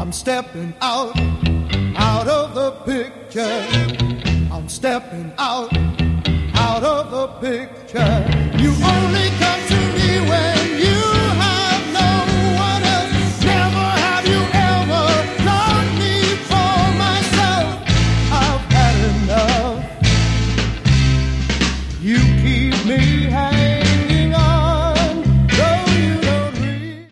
I'm stepping out of the picture. I'm stepping out of the picture. You only come